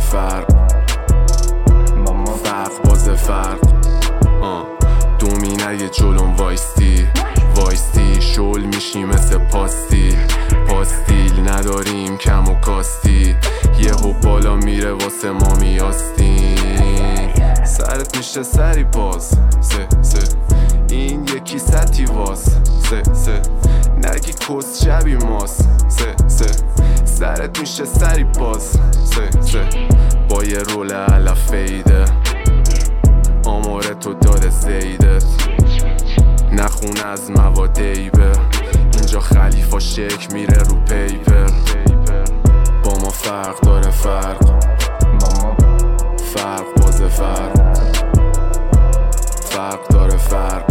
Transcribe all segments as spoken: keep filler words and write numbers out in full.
فرق، فرق باز فرق. آه دومین اگه جلوم وایستی وایستی شل میشی مثل پاستیل پاستیل نداریم کم و کاستی، یه هو بالا میره واسه ما میاستین. سرت میشه سری باز سه سه این یکی سطی واس سه سه نگی کس شبی ماس سه سه سرت میشه سری باز سه سه با یه رول علف فیده آماره تو داده زیدت نخونه از مواد ایبه اینجا خلیفا شک میره رو پیپر با ما فرق داره فرق فرق باز فرق فرق داره فرق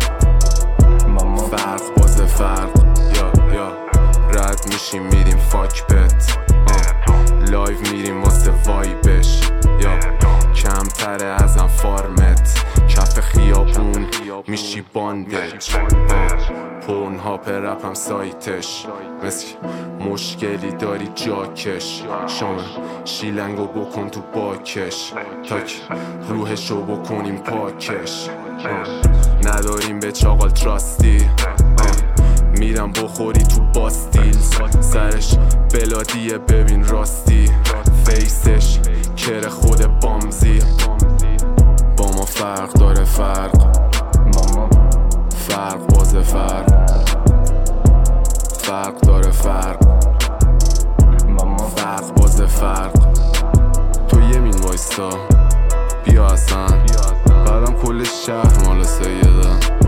فرق باز فرق یا یا رد میشیم میریم فاک بت لایو میریم واسه وایبش یا کمتره ازم فارمت کف خیابون میشی باندج پورن ها پرپ هم سایتش مثل مشکلی داری جاکش شامل شیلنگو بکن تو باکش تاک روحشو بکنیم پاکش نداریم به چاقال تراستی میرم بخوری تو باستیل سرش بلادیه ببین راستی فیسش کره خود بامزی با ما فرق داره فرق فرق باز فرق فرق داره فرق فرق باز فرق تو یمین وایستا بیا اصلا بعدم کل شهر مال سیده